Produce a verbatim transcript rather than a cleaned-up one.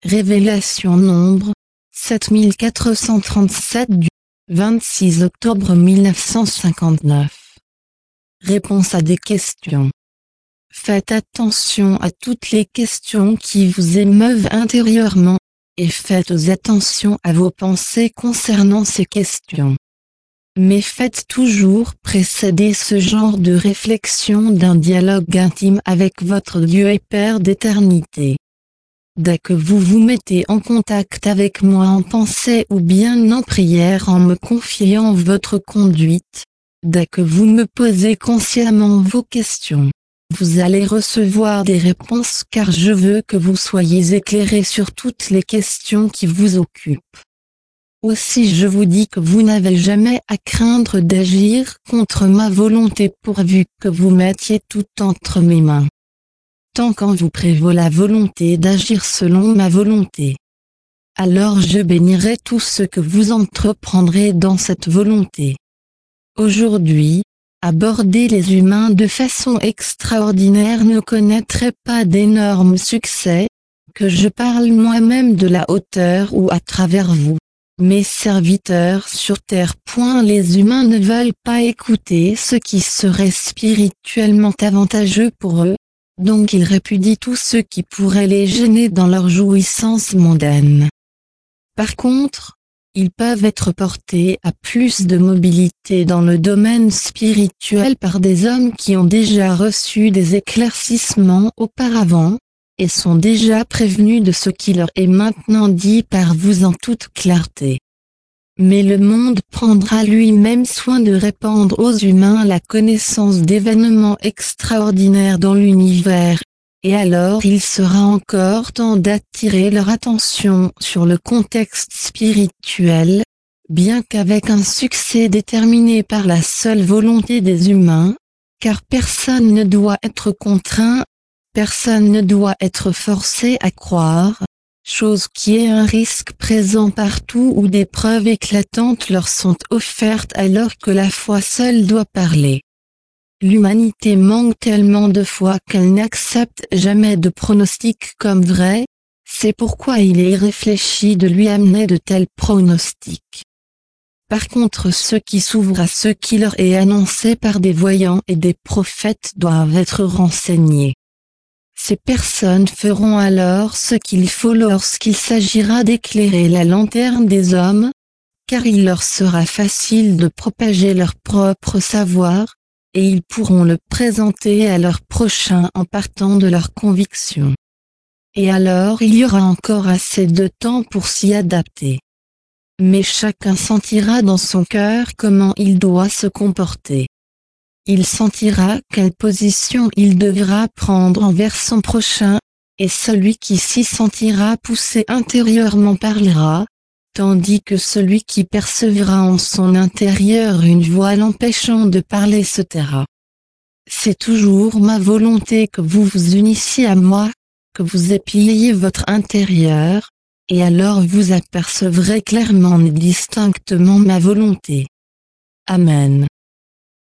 Révélation nombre sept mille quatre cent trente-sept du vingt-six octobre mille neuf cent cinquante-neuf. Réponse à des questions. Faites attention à toutes les questions qui vous émeuvent intérieurement, et faites attention à vos pensées concernant ces questions. Mais faites toujours précéder ce genre de réflexion d'un dialogue intime avec votre Dieu et Père d'éternité. Dès que vous vous mettez en contact avec moi en pensée ou bien en prière en me confiant votre conduite, dès que vous me posez consciemment vos questions, vous allez recevoir des réponses car je veux que vous soyez éclairés sur toutes les questions qui vous occupent. Aussi je vous dis que vous n'avez jamais à craindre d'agir contre ma volonté pourvu que vous mettiez tout entre mes mains. Tant qu'en vous prévaut la volonté d'agir selon ma volonté, alors je bénirai tout ce que vous entreprendrez dans cette volonté. Aujourd'hui, aborder les humains de façon extraordinaire ne connaîtrait pas d'énormes succès, que je parle moi-même de la hauteur ou à travers vous, mes serviteurs sur terre. Les humains ne veulent pas écouter ce qui serait spirituellement avantageux pour eux. Donc ils répudient tout ce qui pourrait les gêner dans leur jouissance mondaine. Par contre, ils peuvent être portés à plus de mobilité dans le domaine spirituel par des hommes qui ont déjà reçu des éclaircissements auparavant, et sont déjà prévenus de ce qui leur est maintenant dit par vous en toute clarté. Mais le monde prendra lui-même soin de répandre aux humains la connaissance d'événements extraordinaires dans l'univers, et alors il sera encore temps d'attirer leur attention sur le contexte spirituel, bien qu'avec un succès déterminé par la seule volonté des humains, car personne ne doit être contraint, personne ne doit être forcé à croire, chose qui est un risque présent partout où des preuves éclatantes leur sont offertes alors que la foi seule doit parler. L'humanité manque tellement de foi qu'elle n'accepte jamais de pronostics comme vrais, c'est pourquoi il est irréfléchi de lui amener de tels pronostics. Par contre ceux qui s'ouvrent à ce qui leur est annoncé par des voyants et des prophètes doivent être renseignés. Ces personnes feront alors ce qu'il faut lorsqu'il s'agira d'éclairer la lanterne des hommes, car il leur sera facile de propager leur propre savoir, et ils pourront le présenter à leurs prochains en partant de leurs convictions. Et alors il y aura encore assez de temps pour s'y adapter. Mais chacun sentira dans son cœur comment il doit se comporter. Il sentira quelle position il devra prendre envers son prochain, et celui qui s'y sentira poussé intérieurement parlera, tandis que celui qui percevra en son intérieur une voix l'empêchant de parler se taira. C'est toujours ma volonté que vous vous unissiez à moi, que vous épiez votre intérieur, et alors vous apercevrez clairement et distinctement ma volonté. Amen.